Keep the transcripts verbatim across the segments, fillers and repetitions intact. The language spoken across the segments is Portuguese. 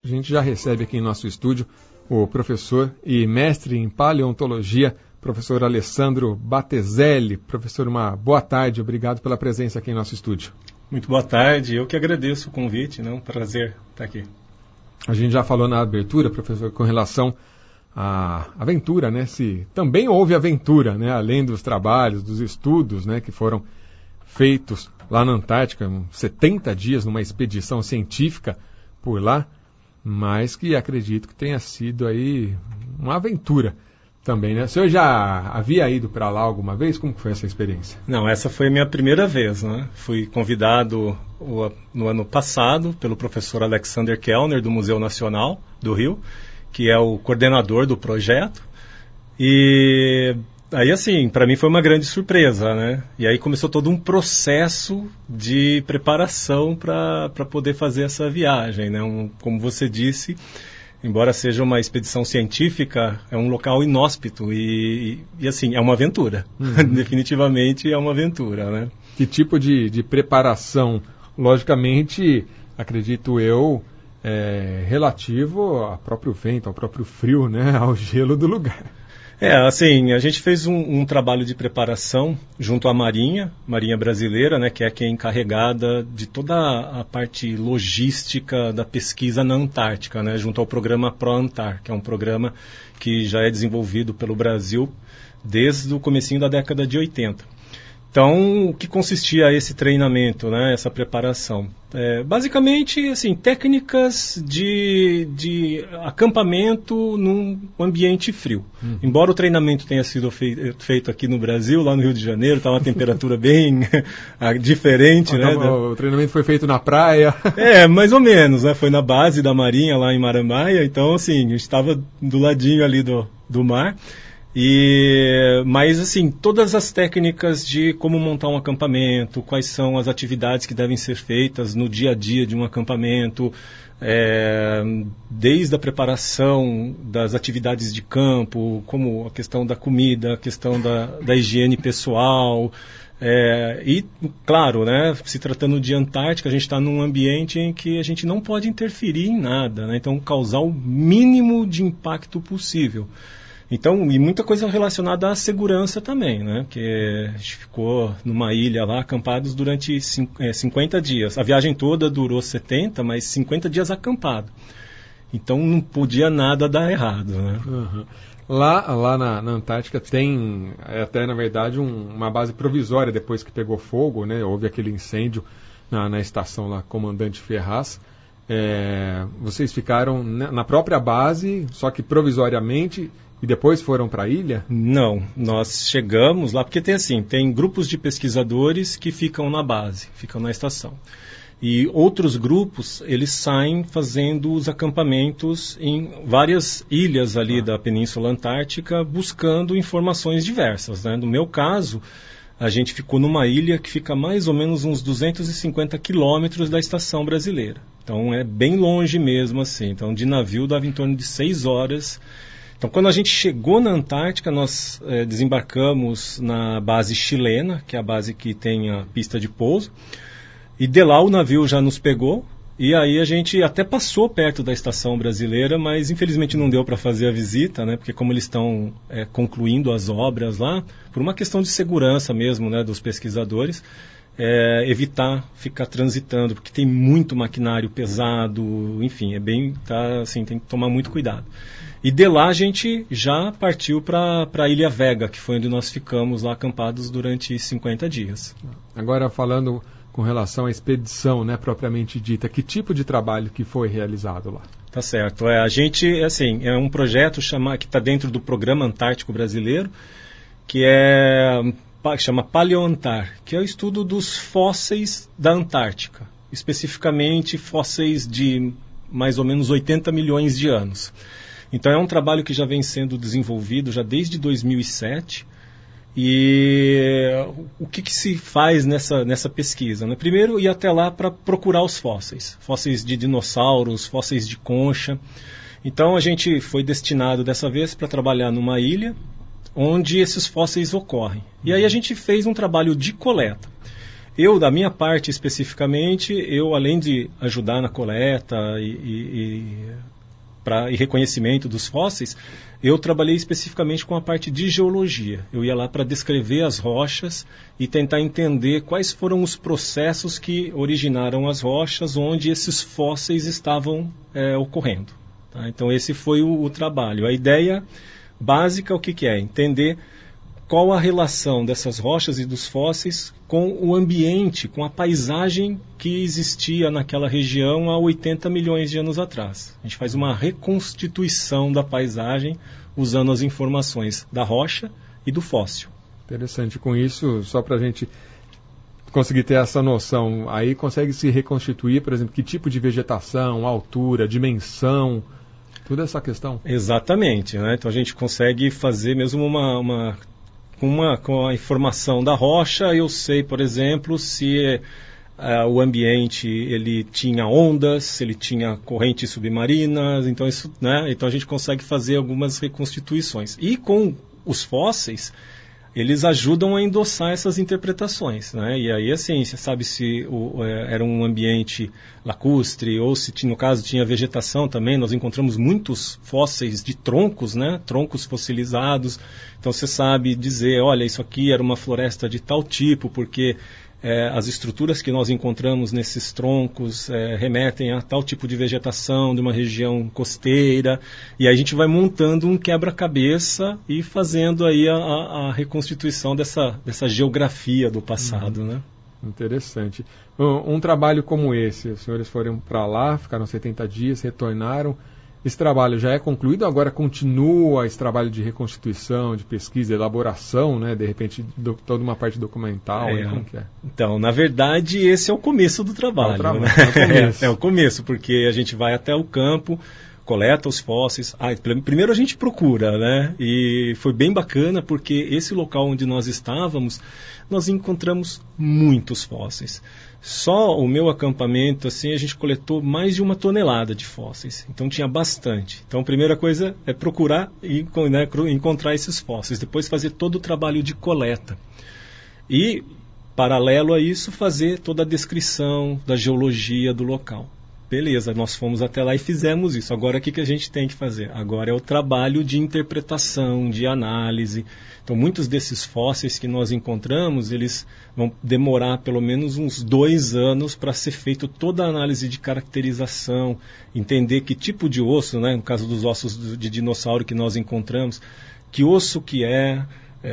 gente já recebe aqui em nosso estúdio o professor e mestre em paleontologia, professor Alessandro Battezelli. Professor, uma boa tarde, obrigado pela presença aqui em nosso estúdio. Muito boa tarde, eu que agradeço o convite, né? Um prazer estar aqui. A gente já falou na abertura, professor, com relação à aventura, né? Se também houve aventura, né? Além dos trabalhos, dos estudos, né? Que foram feitos lá na Antártica, setenta dias numa expedição científica por lá, mas que acredito que tenha sido aí uma aventura também, né? O senhor já havia ido para lá alguma vez? Como foi essa experiência? Não, essa foi a minha primeira vez, né? Fui convidado o, no ano passado pelo professor Alexander Kellner, do Museu Nacional do Rio, que é o coordenador do projeto. E aí, assim, para mim foi uma grande surpresa, né? E aí começou todo um processo de preparação para poder fazer essa viagem, né? Um, como você disse, embora seja uma expedição científica, é um local inóspito e, e assim, é uma aventura. Uhum. Definitivamente é uma aventura, né? Que tipo de, de preparação? Logicamente, acredito eu, é relativo ao próprio vento, ao próprio frio, né? Ao gelo do lugar. É, assim, a gente fez um, um trabalho de preparação junto à Marinha, Marinha Brasileira, né, que é quem é encarregada de toda a parte logística da pesquisa na Antártica, né, junto ao programa ProAntar, que é um programa que já é desenvolvido pelo Brasil desde o comecinho da década de oitenta. Então, o que consistia esse treinamento, né, essa preparação? É, basicamente, assim, técnicas de, de acampamento num ambiente frio. Hum. Embora o treinamento tenha sido fei- feito aqui no Brasil, lá no Rio de Janeiro, estava uma temperatura bem diferente. Então, né? O treinamento foi feito na praia? É, mais ou menos, né? Foi na base da Marinha, lá em Marambaia. Então, assim, eu estava do ladinho ali do, do mar. E, mas assim, todas as técnicas de como montar um acampamento, quais são as atividades que devem ser feitas no dia a dia de um acampamento, é, desde a preparação das atividades de campo, como a questão da comida, a questão da, da higiene pessoal, é, e claro, né, se tratando de Antártica, a gente está num ambiente em que a gente não pode interferir em nada, né, então causar o mínimo de impacto possível. Então, e muita coisa relacionada à segurança também, né? Porque a gente ficou numa ilha lá, acampados durante cinquenta dias. A viagem toda durou setenta, mas cinquenta dias acampado. Então, não podia nada dar errado, né? Uhum. Lá, lá na, na Antártica tem até, na verdade, um, uma base provisória depois que pegou fogo, né? Houve aquele incêndio na, na estação lá, Comandante Ferraz. É, vocês ficaram na própria base, só que provisoriamente, e depois foram para a ilha? Não, nós chegamos lá, porque tem assim, tem grupos de pesquisadores que ficam na base, ficam na estação. E outros grupos, eles saem fazendo os acampamentos em várias ilhas ali ah. da Península Antártica, buscando informações diversas, né? No meu caso, a gente ficou numa ilha que fica mais ou menos uns duzentos e cinquenta quilômetros da estação brasileira. Então é bem longe mesmo assim. Então de navio dava em torno de seis horas. Então, quando a gente chegou na Antártica, nós é, desembarcamos na base chilena, que é a base que tem a pista de pouso, e de lá o navio já nos pegou, e aí a gente até passou perto da estação brasileira, mas infelizmente não deu para fazer a visita, né, porque como eles estão é, concluindo as obras lá, por uma questão de segurança mesmo, né, dos pesquisadores, é, evitar ficar transitando, porque tem muito maquinário pesado, enfim, é bem, tá, assim, tem que tomar muito cuidado. E de lá a gente já partiu para a Ilha Vega, que foi onde nós ficamos lá acampados durante cinquenta dias. Agora falando com relação à expedição, né, propriamente dita, que tipo de trabalho que foi realizado lá? Tá certo. É, a gente, assim, é um projeto chama, que está dentro do Programa Antártico Brasileiro, que é que chama Paleoantar, que é o estudo dos fósseis da Antártica, especificamente fósseis de mais ou menos oitenta milhões de anos. Então é um trabalho que já vem sendo desenvolvido já desde dois mil e sete. E o que, que se faz nessa, nessa pesquisa? Né? Primeiro, ir até lá para procurar os fósseis. Fósseis de dinossauros, fósseis de concha. Então a gente foi destinado dessa vez para trabalhar numa ilha onde esses fósseis ocorrem. E aí a gente fez um trabalho de coleta. Eu, da minha parte especificamente, eu além de ajudar na coleta e, e, e pra, e reconhecimento dos fósseis, eu trabalhei especificamente com a parte de geologia. Eu ia lá para descrever as rochas e tentar entender quais foram os processos que originaram as rochas onde esses fósseis estavam é, ocorrendo. Tá? Então esse foi o, o trabalho. A ideia básica, o que, que é? Entender qual a relação dessas rochas e dos fósseis com o ambiente, com a paisagem que existia naquela região há oitenta milhões de anos atrás. A gente faz uma reconstituição da paisagem usando as informações da rocha e do fóssil. Interessante. Com isso, só para a gente conseguir ter essa noção, aí consegue se reconstituir, por exemplo, que tipo de vegetação, altura, dimensão, toda essa questão? Exatamente. Né? Então a gente consegue fazer mesmo uma... uma Uma, com a informação da rocha, eu sei, por exemplo, se uh, o ambiente ele tinha ondas, se ele tinha correntes submarinas, então, isso, né, então a gente consegue fazer algumas reconstituições. E com os fósseis, eles ajudam a endossar essas interpretações. Né? E aí, assim, você sabe se o, é, era um ambiente lacustre ou se, no caso, tinha vegetação também. Nós encontramos muitos fósseis de troncos, né? Troncos fossilizados. Então, você sabe dizer, olha, isso aqui era uma floresta de tal tipo, porque é, as estruturas que nós encontramos nesses troncos é, remetem a tal tipo de vegetação de uma região costeira, e aí a gente vai montando um quebra-cabeça e fazendo aí a, a reconstituição dessa, dessa geografia do passado, uhum. né? Interessante. Um, um trabalho como esse, os senhores foram para lá, ficaram setenta dias, retornaram. Esse trabalho já é concluído, agora continua esse trabalho de reconstituição, de pesquisa, elaboração, né? De repente, do, toda uma parte documental, é, como que é? Então, na verdade, esse é o começo do trabalho. É o, trabalho, né? é o começo. É, é o começo, porque a gente vai até o campo, coleta os fósseis. Ah, primeiro a gente procura, né? E foi bem bacana, porque esse local onde nós estávamos, nós encontramos muitos fósseis. Só o meu acampamento, assim, a gente coletou mais de uma tonelada de fósseis. Então tinha bastante. Então a primeira coisa é procurar e né, encontrar esses fósseis. Depois fazer todo o trabalho de coleta. E, paralelo a isso, fazer toda a descrição da geologia do local. Beleza, nós fomos até lá e fizemos isso. Agora o que, que a gente tem que fazer? Agora é o trabalho de interpretação, de análise. Então muitos desses fósseis que nós encontramos, eles vão demorar pelo menos uns dois anos para ser feito toda a análise de caracterização, entender que tipo de osso, né, no caso dos ossos de dinossauro que nós encontramos, que osso que é,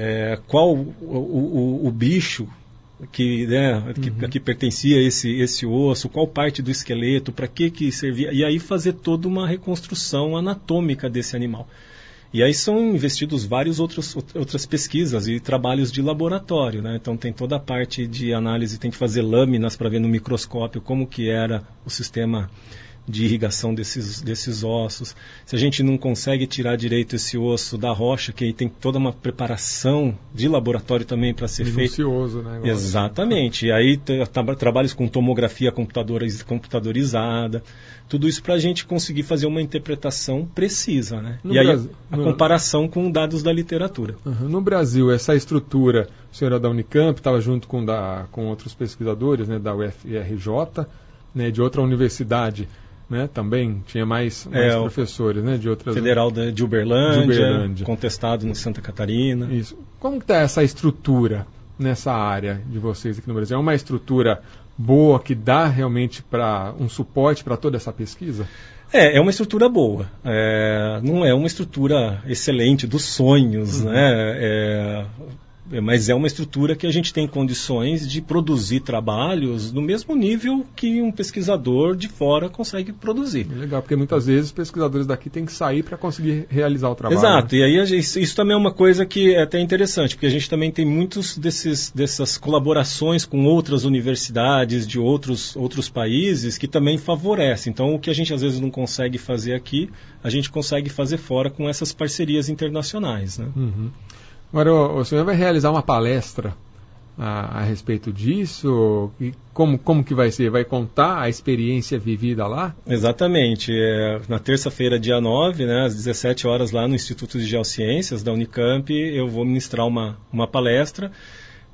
é qual o, o, o, o bicho que, né, que, uhum. que pertencia a esse, esse osso, qual parte do esqueleto, para que que servia, e aí fazer toda uma reconstrução anatômica desse animal. E aí são investidos várias outros, outras pesquisas e trabalhos de laboratório, né? Então tem toda a parte de análise, tem que fazer lâminas para ver no microscópio como que era o sistema de irrigação desses, desses ossos. Se a gente não consegue tirar direito esse osso da rocha, que aí tem toda uma preparação de laboratório também para ser feito. Minucioso, né? Agora. Exatamente. E aí tra trabalhos com tomografia computadoriz computadorizada, tudo isso para a gente conseguir fazer uma interpretação precisa, né? No e aí Brasil, a, a no... comparação com dados da literatura. Uhum. No Brasil, essa estrutura, o senhor era da Unicamp, estava junto com, da, com outros pesquisadores, né, da U F R J, né, de outra universidade. Né, também tinha mais, mais é, professores, né, de outras... Federal de, de, Uberlândia, de Uberlândia, contestado no Santa Catarina. Isso. Como está essa estrutura nessa área de vocês aqui no Brasil? É uma estrutura boa que dá realmente para um suporte para toda essa pesquisa? É, é uma estrutura boa. É, não é uma estrutura excelente dos sonhos, uhum. né? É, mas é uma estrutura que a gente tem condições de produzir trabalhos no mesmo nível que um pesquisador de fora consegue produzir. Legal, porque muitas vezes os pesquisadores daqui têm que sair para conseguir realizar o trabalho. Exato, né? E aí isso, isso também é uma coisa que é até interessante, porque a gente também tem muitos desses, dessas colaborações com outras universidades de outros, outros países que também favorecem. Então, o que a gente às vezes não consegue fazer aqui, a gente consegue fazer fora com essas parcerias internacionais, né? Uhum. Agora, o, o senhor vai realizar uma palestra a, a respeito disso? E como, como que vai ser? Vai contar a experiência vivida lá? Exatamente. É, na terça-feira, dia nove, né, às dezessete horas, lá no Instituto de Geociências da Unicamp, eu vou ministrar uma, uma palestra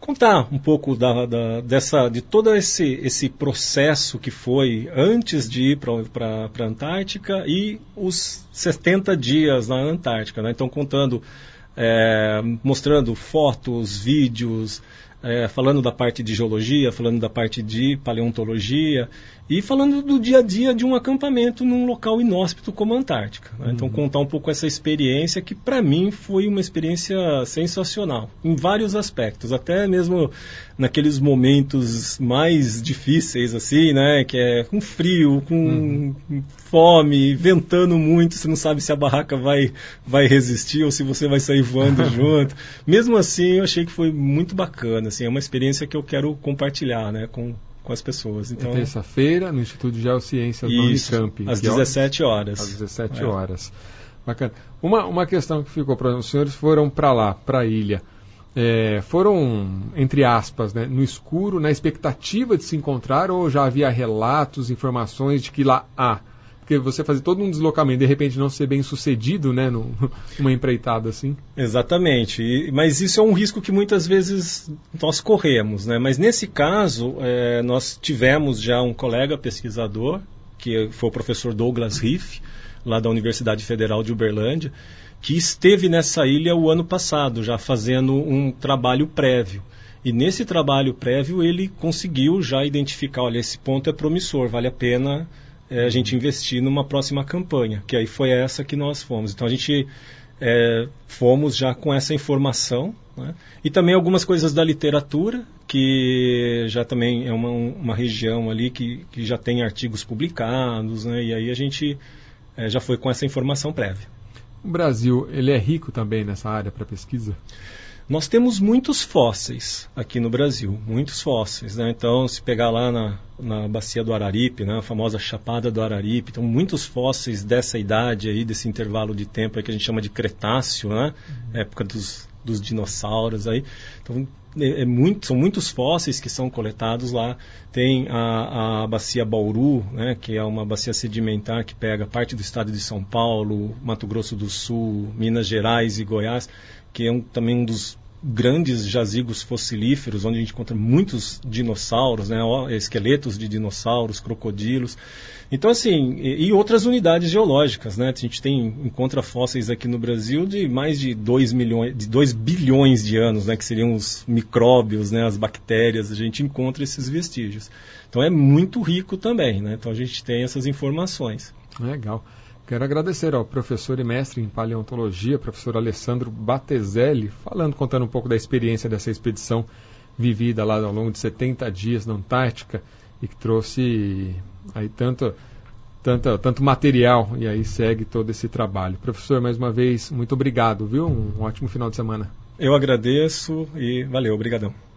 contar um pouco da, da, dessa, de todo esse, esse processo que foi antes de ir para a Antártica e os setenta dias na Antártica, né? Então, contando, é, mostrando fotos, vídeos, é, falando da parte de geologia, falando da parte de paleontologia e falando do dia a dia de um acampamento num local inóspito como a Antártica, né? Uhum. Então, contar um pouco essa experiência que, para mim, foi uma experiência sensacional, em vários aspectos, até mesmo naqueles momentos mais difíceis, assim, né? Que é com frio, com uhum. fome, ventando muito, você não sabe se a barraca vai, vai resistir ou se você vai sair voando junto. Mesmo assim, eu achei que foi muito bacana, assim, é uma experiência que eu quero compartilhar, né, com com as pessoas. Então, é terça-feira, no Instituto de Geociências do Unicamp. Às dezessete horas. Às dezessete horas. Bacana. Uma, uma questão que ficou para os senhores, foram para lá, para a ilha. É, foram, entre aspas, né, no escuro, na expectativa de se encontrar, ou já havia relatos, informações de que lá há? Porque você fazer todo um deslocamento, de repente não ser bem sucedido, né, numa empreitada assim. Exatamente, e, mas isso é um risco que muitas vezes nós corremos, né? Mas nesse caso, é, nós tivemos já um colega pesquisador, que foi o professor Douglas Riff, lá da Universidade Federal de Uberlândia, que esteve nessa ilha o ano passado, já fazendo um trabalho prévio. E nesse trabalho prévio ele conseguiu já identificar, olha, esse ponto é promissor, vale a pena É, a gente investir numa próxima campanha, que aí foi essa que nós fomos. Então a gente é, fomos já com essa informação, né? E também algumas coisas da literatura, que já também é uma, uma região ali que, que já tem artigos publicados, né? E aí a gente é, já foi com essa informação prévia. O Brasil, ele é rico também nessa área para pesquisa? Nós temos muitos fósseis aqui no Brasil, muitos fósseis, né? Então, se pegar lá na, na bacia do Araripe, né? A famosa Chapada do Araripe, então muitos fósseis dessa idade aí, desse intervalo de tempo aí que a gente chama de Cretáceo, né? Uhum. Época dos, dos dinossauros aí. Então, é, é muito, são muitos fósseis que são coletados lá. Tem a, a bacia Bauru, né? Que é uma bacia sedimentar que pega parte do estado de São Paulo, Mato Grosso do Sul, Minas Gerais e Goiás, que é um, também um dos grandes jazigos fossilíferos, onde a gente encontra muitos dinossauros, né, esqueletos de dinossauros, crocodilos. Então, assim, e, e outras unidades geológicas, né? A gente tem, encontra fósseis aqui no Brasil de mais de dois milhões, de dois bilhões de anos, né, que seriam os micróbios, né, as bactérias, a gente encontra esses vestígios. Então, é muito rico também, né? Então, a gente tem essas informações. Legal. Quero agradecer ao professor e mestre em paleontologia, professor Alessandro Batezelli, falando, contando um pouco da experiência dessa expedição vivida lá ao longo de setenta dias na Antártica e que trouxe aí tanto, tanto, tanto material e aí segue todo esse trabalho. Professor, mais uma vez, muito obrigado, viu? Um ótimo final de semana. Eu agradeço e valeu, obrigadão.